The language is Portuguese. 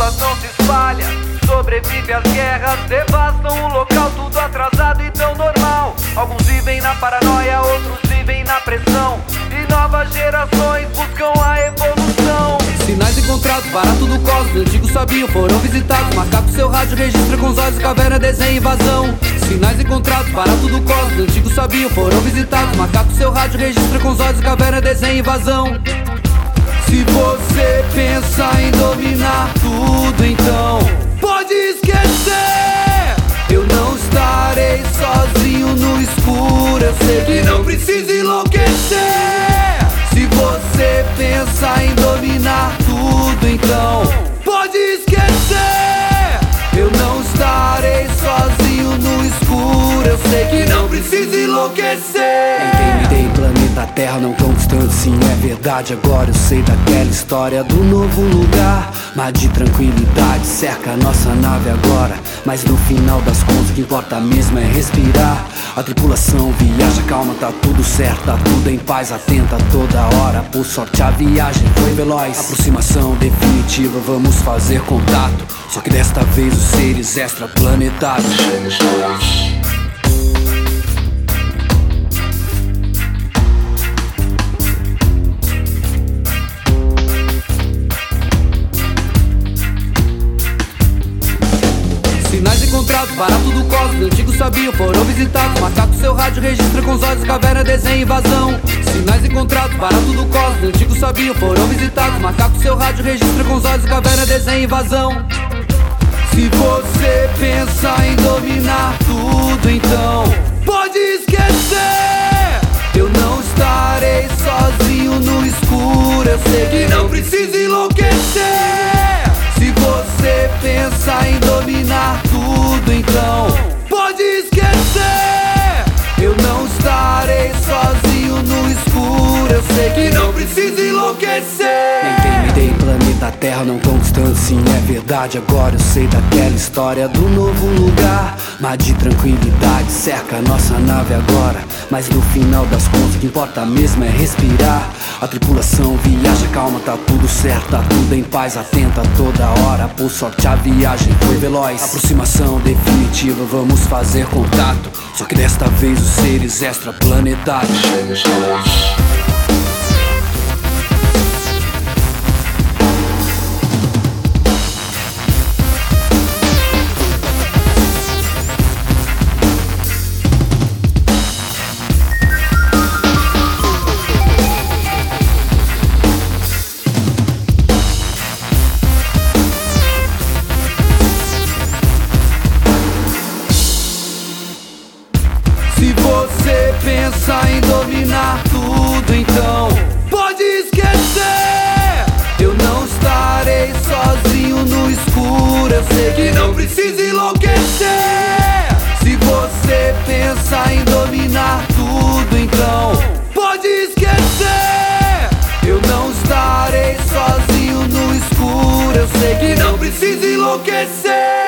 população se espalha, sobrevive às guerras, devastam o local, tudo atrasado e tão normal. Alguns vivem na paranoia, outros vivem na pressão, e novas gerações buscam a evolução. Sinais encontrados, barato do cosmos, antigos sabiam, foram visitados. Macaco, seu rádio registra com os olhos, caverna, desenho, invasão. Sinais encontrados, barato do cosmos, antigos sabiam, foram visitados. Macaco, seu rádio registra com os olhos, caverna, desenho, invasão. Se você pensa em dominar tudo, então pode esquecer. Eu não estarei sozinho no escuro, eu sei que não precisa enlouquecer. Se você pensa em dominar tudo, então pode esquecer. Eu não estarei sozinho no escuro, eu sei que não precisa enlouquecer. Entendei, planeta Terra não tão distante, sim, é verdade. Agora eu sei daquela história do novo lugar. Mar de tranquilidade cerca a nossa nave agora, mas no final das contas o que importa mesmo é respirar. A tripulação viaja, calma, tá tudo certo, tá tudo em paz, atenta toda hora. Por sorte a viagem foi veloz, aproximação definitiva, vamos fazer contato. Só que desta vez os seres extraplanetários somos nós. Sinais encontrados, barato do cosmos, antigos sabiam, foram visitados. Macaco, seu rádio registra com os olhos, caverna, desenho, invasão. Sinais encontrados, barato do cosmos, antigos sabiam, foram visitados. Macaco, seu rádio registra com os olhos, caverna, desenho, invasão. Se você pensa em dominar tudo, então pode esquecer. Eu não estarei sozinho no escuro, eu sei que não precisa enlouquecer. Se você pensa em dominar tudo, então pode esquecer. Eu não estarei sozinho no escuro, eu sei que não precisa enlouquecer. Entendei, planeta Terra não tão distante, sim, é verdade. Agora eu sei daquela história do novo lugar. Mar de tranquilidade cerca a nossa nave agora, mas no final das contas o que importa mesmo é respirar. A tripulação viaja, calma, tá tudo certo, tá tudo em paz, atenta toda hora. Por sorte a viagem foi veloz, aproximação definitiva, vamos fazer contato. Só que desta vez os seres extraplanetários somos nós. Se você pensa em dominar tudo, então pode esquecer. Eu não estarei sozinho no escuro, eu sei que não precisa enlouquecer. Se você pensa em dominar tudo, então pode esquecer. Eu não estarei sozinho no escuro, eu sei que não precisa enlouquecer.